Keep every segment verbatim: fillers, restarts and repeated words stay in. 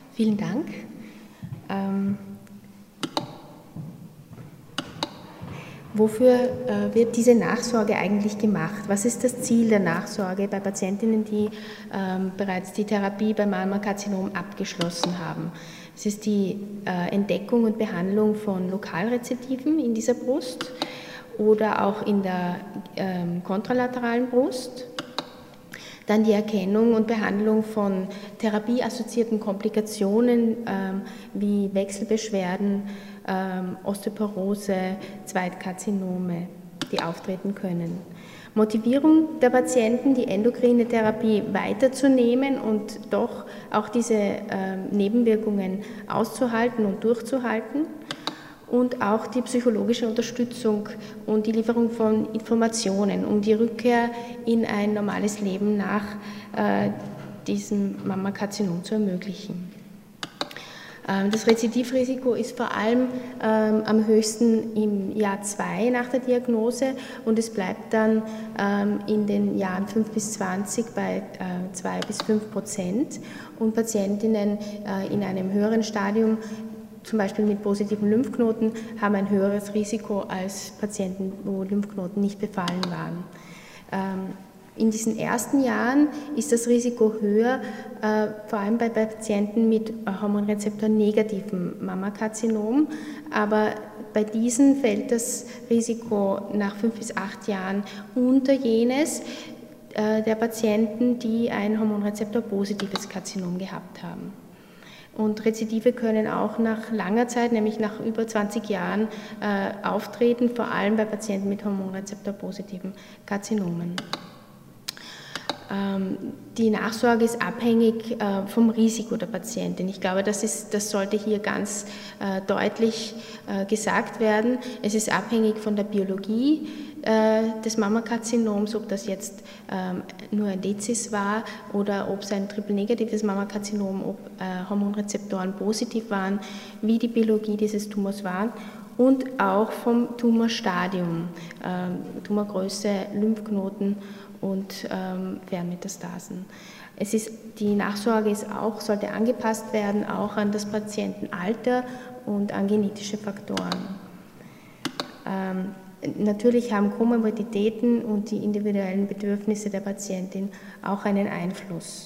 Vielen Dank. Ähm, wofür äh, wird diese Nachsorge eigentlich gemacht? Was ist das Ziel der Nachsorge bei Patientinnen, die ähm, bereits die Therapie beim Mammakarzinom abgeschlossen haben? Es ist die äh, Entdeckung und Behandlung von Lokalrezidiven in dieser Brust oder auch in der ähm, kontralateralen Brust. Dann die Erkennung und Behandlung von therapieassoziierten Komplikationen ähm, wie Wechselbeschwerden, ähm, Osteoporose, Zweitkarzinome, die auftreten können. Motivierung der Patienten, die endokrine Therapie weiterzunehmen und doch auch diese ähm, Nebenwirkungen auszuhalten und durchzuhalten. Und auch die psychologische Unterstützung und die Lieferung von Informationen, um die Rückkehr in ein normales Leben nach äh, diesem Mammakarzinom zu ermöglichen. Ähm, das Rezidivrisiko ist vor allem ähm, am höchsten im Jahr zwei nach der Diagnose und es bleibt dann ähm, in den Jahren fünf bis zwanzig bei äh, zwei bis fünf Prozent und Patientinnen äh, in einem höheren Stadium, zum Beispiel mit positiven Lymphknoten, haben ein höheres Risiko als Patienten, wo Lymphknoten nicht befallen waren. In diesen ersten Jahren ist das Risiko höher, vor allem bei Patienten mit Hormonrezeptor-negativem Mammakarzinom, aber bei diesen fällt das Risiko nach fünf bis acht Jahren unter jenes der Patienten, die ein Hormonrezeptor-positives Karzinom gehabt haben. Und Rezidive können auch nach langer Zeit, nämlich nach über zwanzig Jahren, äh, auftreten, vor allem bei Patienten mit hormonrezeptorpositiven Karzinomen. Ähm, die Nachsorge ist abhängig äh, vom Risiko der Patientin. Ich glaube, das, ist, das sollte hier ganz äh, deutlich äh, gesagt werden. Es ist abhängig von der Biologie äh, des Mammakarzinoms, ob das jetzt ähm, nur ein Dezis war oder ob es ein triple-negatives Mammakarzinom, ob äh, Hormonrezeptoren positiv waren, wie die Biologie dieses Tumors war. Und auch vom Tumorstadium, äh, Tumorgröße, Lymphknoten und ähm, Fernmetastasen. Es ist, die Nachsorge ist auch, sollte angepasst werden, auch an das Patientenalter und an genetische Faktoren. Ähm, natürlich haben Komorbiditäten und die individuellen Bedürfnisse der Patientin auch einen Einfluss.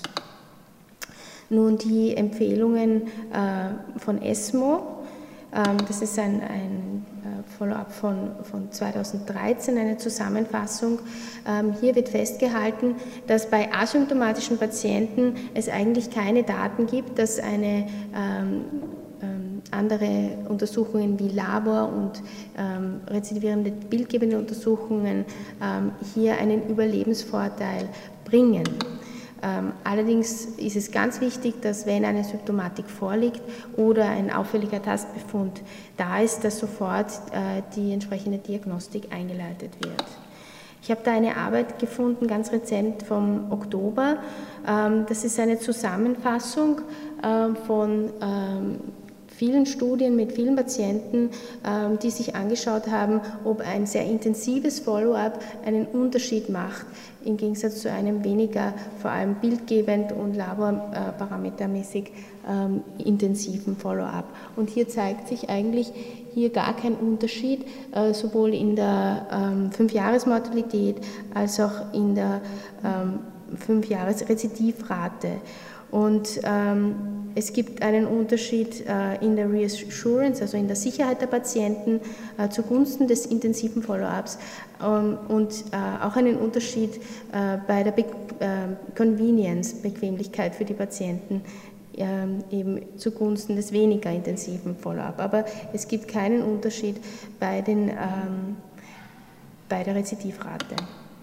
Nun die Empfehlungen äh, von ESMO. Das ist ein, ein Follow-up von, von zweitausenddreizehn, eine Zusammenfassung. Hier wird festgehalten, dass bei asymptomatischen Patienten es eigentlich keine Daten gibt, dass eine ähm, andere Untersuchungen wie Labor und ähm, rezidivierende bildgebende Untersuchungen ähm, hier einen Überlebensvorteil bringen. Allerdings ist es ganz wichtig, dass wenn eine Symptomatik vorliegt oder ein auffälliger Tastbefund da ist, dass sofort die entsprechende Diagnostik eingeleitet wird. Ich habe da eine Arbeit gefunden, ganz rezent vom Oktober. Das ist eine Zusammenfassung von vielen Studien mit vielen Patienten, die sich angeschaut haben, ob ein sehr intensives Follow-up einen Unterschied macht, im Gegensatz zu einem weniger, vor allem bildgebend und laborparametermäßig ähm, intensiven Follow-up. Und hier zeigt sich eigentlich hier gar kein Unterschied, äh, sowohl in der ähm, fünf-Jahres-Mortalität als auch in der ähm, fünf-Jahres-Rezidivrate. Und ähm, es gibt einen Unterschied äh, in der Reassurance, also in der Sicherheit der Patienten äh, zugunsten des intensiven Follow-ups ähm, und äh, auch einen Unterschied äh, bei der Be äh, Convenience, Bequemlichkeit für die Patienten, äh, eben zugunsten des weniger intensiven Follow-up. Aber es gibt keinen Unterschied bei, den, ähm, bei der Rezidivrate.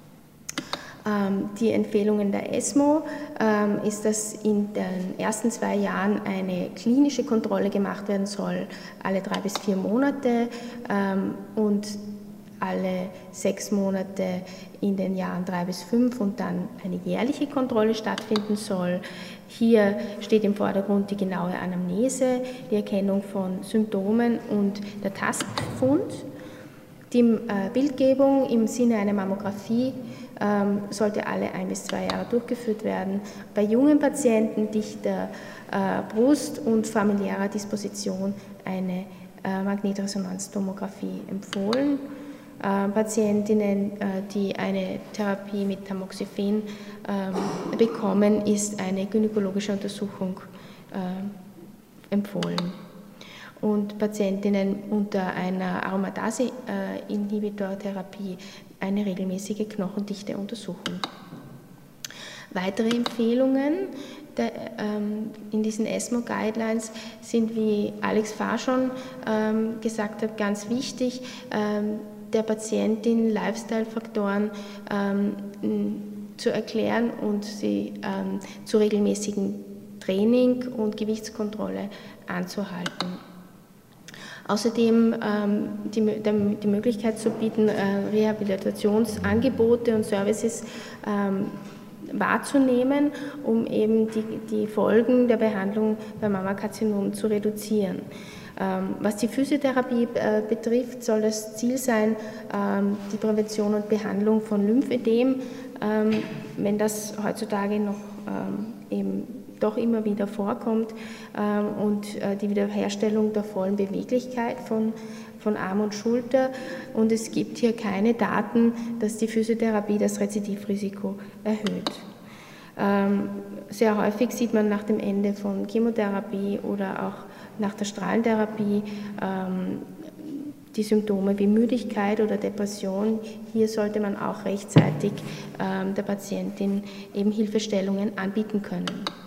Die Empfehlungen der ESMO ähm, ist, dass in den ersten zwei Jahren eine klinische Kontrolle gemacht werden soll, alle drei bis vier Monate ähm, und alle sechs Monate in den Jahren drei bis fünf und dann eine jährliche Kontrolle stattfinden soll. Hier steht im Vordergrund die genaue Anamnese, die Erkennung von Symptomen und der Tastbefund. Die äh, Bildgebung im Sinne einer Mammographie ähm, sollte alle ein bis zwei Jahre durchgeführt werden. Bei jungen Patienten dichter Brust und familiärer Disposition eine Magnetresonanztomographie empfohlen. Patientinnen, die eine Therapie mit Tamoxifen bekommen, ist eine gynäkologische Untersuchung empfohlen. Und Patientinnen unter einer Aromatase-Inhibitor-Therapie eine regelmäßige knochendichteuntersuchung. Weitere Empfehlungen der, ähm, in diesen ESMO-Guidelines sind, wie Alex Farr schon ähm, gesagt hat, ganz wichtig, ähm, der Patientin Lifestyle-Faktoren ähm, zu erklären und sie ähm, zu regelmäßigen Training und Gewichtskontrolle anzuhalten. Außerdem ähm, die, die Möglichkeit zu bieten, äh, Rehabilitationsangebote und Services ähm, wahrzunehmen, um eben die, die Folgen der Behandlung bei Mammakarzinom zu reduzieren. Ähm, was die Physiotherapie äh, betrifft, soll das Ziel sein, ähm, die Prävention und Behandlung von Lymphödem, ähm, wenn das heutzutage noch ähm, eben doch immer wieder vorkommt, ähm, und äh, die Wiederherstellung der vollen Beweglichkeit von, von Arm und Schulter. Und es gibt hier keine Daten, dass die Physiotherapie das Rezidivrisiko erhöht. Ähm, sehr häufig sieht man nach dem Ende von Chemotherapie oder auch nach der Strahlentherapie ähm, die Symptome wie Müdigkeit oder Depression. Hier sollte man auch rechtzeitig ähm, der Patientin eben Hilfestellungen anbieten können.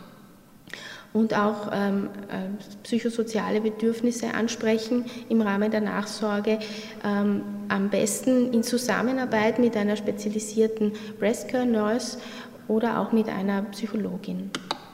Und auch ähm, äh, psychosoziale Bedürfnisse ansprechen im Rahmen der Nachsorge, ähm, am besten in Zusammenarbeit mit einer spezialisierten Breast Care Nurse oder auch mit einer Psychologin.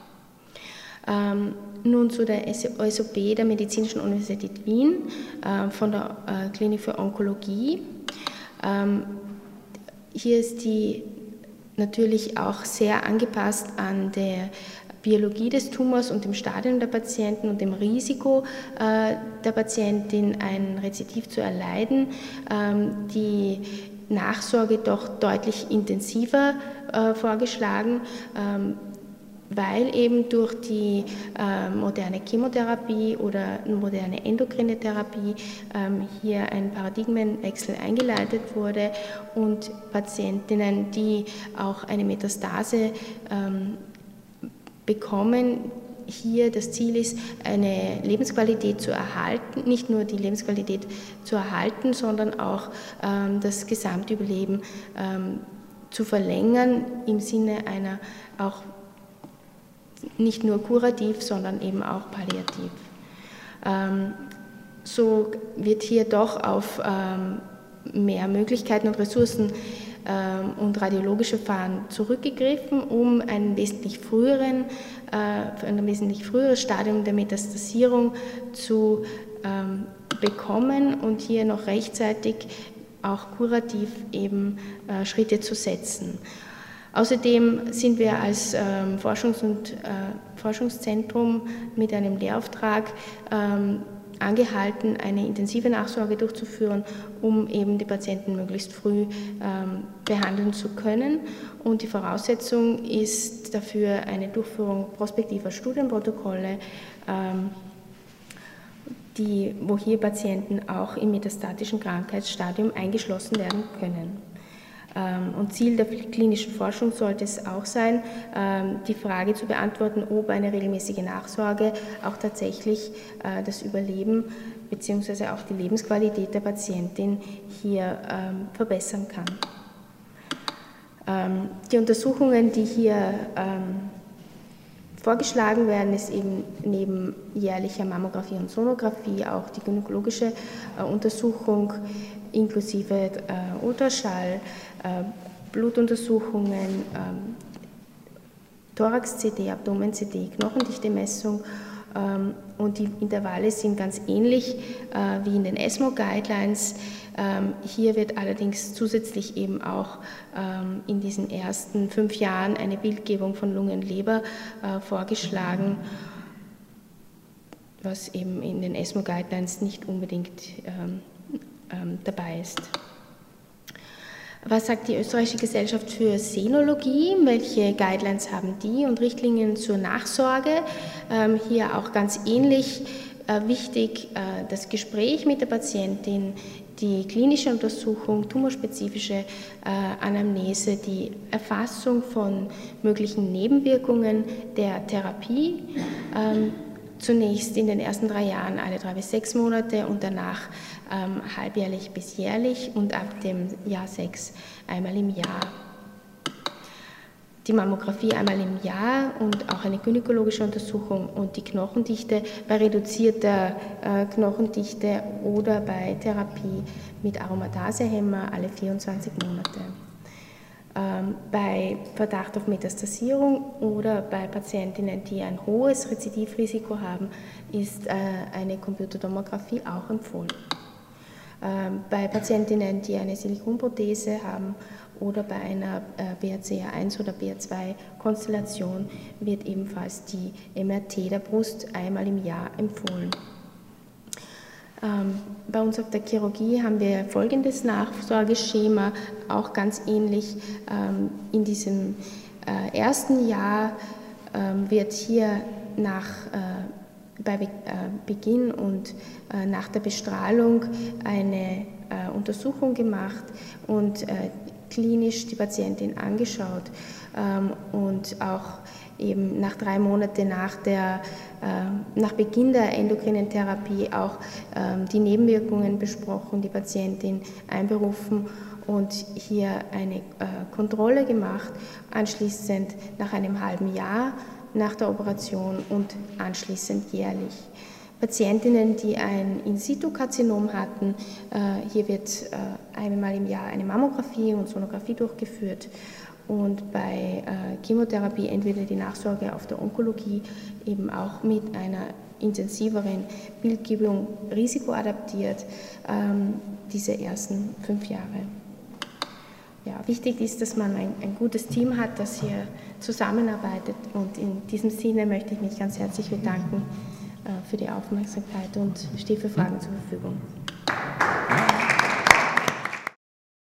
Ähm, nun zu der S O P der Medizinischen Universität Wien äh, von der äh, Klinik für Onkologie. Ähm, hier ist die natürlich auch sehr angepasst an der Biologie des Tumors und dem Stadium der Patienten und dem Risiko äh, der Patientin, ein Rezidiv zu erleiden, ähm, die Nachsorge doch deutlich intensiver äh, vorgeschlagen, ähm, weil eben durch die äh, moderne Chemotherapie oder moderne endokrine Therapie ähm, hier ein Paradigmenwechsel eingeleitet wurde und Patientinnen, die auch eine Metastase ähm, bekommen, hier das Ziel ist, eine Lebensqualität zu erhalten, nicht nur die Lebensqualität zu erhalten, sondern auch ähm, das Gesamtüberleben ähm, zu verlängern im Sinne einer auch nicht nur kurativ, sondern eben auch palliativ. Ähm, so wird hier doch auf ähm, mehr Möglichkeiten und Ressourcen ähm, und radiologische Verfahren zurückgegriffen, um einen wesentlich früheren, äh, ein wesentlich früheres Stadium der Metastasierung zu ähm, bekommen und hier noch rechtzeitig auch kurativ eben äh, Schritte zu setzen. Außerdem sind wir als ähm, Forschungs- und, äh, Forschungszentrum mit einem Lehrauftrag ähm, angehalten, eine intensive Nachsorge durchzuführen, um eben die Patienten möglichst früh ähm, behandeln zu können. Und die Voraussetzung ist dafür eine Durchführung prospektiver Studienprotokolle, ähm, die, wo hier Patienten auch im metastatischen Krankheitsstadium eingeschlossen werden können. Und Ziel der klinischen Forschung sollte es auch sein, die Frage zu beantworten, ob eine regelmäßige Nachsorge auch tatsächlich das Überleben bzw. auch die Lebensqualität der Patientin hier verbessern kann. Die Untersuchungen, die hier vorgeschlagen werden, ist eben neben jährlicher Mammographie und Sonographie auch die gynäkologische Untersuchung inklusive äh, Ultraschall, äh, Blutuntersuchungen, äh, Thorax-C T, Abdomen-C T, Knochendichte-Messung, ähm, und die Intervalle sind ganz ähnlich äh, wie in den ESMO-Guidelines. Ähm, hier wird allerdings zusätzlich eben auch ähm, in diesen ersten fünf Jahren eine Bildgebung von Lunge und Leber äh, vorgeschlagen, was eben in den ESMO-Guidelines nicht unbedingt ähm, dabei ist. Was sagt die Österreichische Gesellschaft für Senologie? Welche Guidelines haben die und Richtlinien zur Nachsorge? Ähm, hier auch ganz ähnlich äh, wichtig äh, das Gespräch mit der Patientin, die klinische Untersuchung, tumorspezifische äh, Anamnese, die Erfassung von möglichen Nebenwirkungen der Therapie. Ähm, Zunächst in den ersten drei Jahren alle drei bis sechs Monate und danach ähm, halbjährlich bis jährlich und ab dem Jahr sechs einmal im Jahr. Die Mammographie einmal im Jahr und auch eine gynäkologische Untersuchung und die Knochendichte bei reduzierter äh, Knochendichte oder bei Therapie mit Aromatasehemmer alle vierundzwanzig Monate. Ähm, bei Verdacht auf Metastasierung oder bei Patientinnen, die ein hohes Rezidivrisiko haben, ist äh, eine Computertomographie auch empfohlen. Ähm, bei Patientinnen, die eine Silikonprothese haben oder bei einer äh, B R C A eins oder B R zwei Konstellation wird ebenfalls die M R T der Brust einmal im Jahr empfohlen. Ähm, bei uns auf der Chirurgie haben wir folgendes Nachsorgeschema, auch ganz ähnlich. Ähm, in diesem äh, ersten Jahr ähm, wird hier nach, äh, bei Be äh, Beginn und äh, nach der Bestrahlung eine äh, Untersuchung gemacht und äh, klinisch die Patientin angeschaut ähm, und auch eben nach drei Monaten nach, der, äh, nach Beginn der endokrinen Therapie auch äh, die Nebenwirkungen besprochen, die Patientin einberufen und hier eine äh, Kontrolle gemacht, anschließend nach einem halben Jahr nach der Operation und anschließend jährlich. Patientinnen, die ein In-situ-Karzinom hatten, äh, hier wird äh, einmal im Jahr eine Mammographie und Sonographie durchgeführt. Und bei äh, Chemotherapie entweder die Nachsorge auf der Onkologie eben auch mit einer intensiveren Bildgebung risikoadaptiert, ähm, diese ersten fünf Jahre. Ja, wichtig ist, dass man ein, ein gutes Team hat, das hier zusammenarbeitet. Und in diesem Sinne möchte ich mich ganz herzlich bedanken äh, für die Aufmerksamkeit und stehe für Fragen zur Verfügung.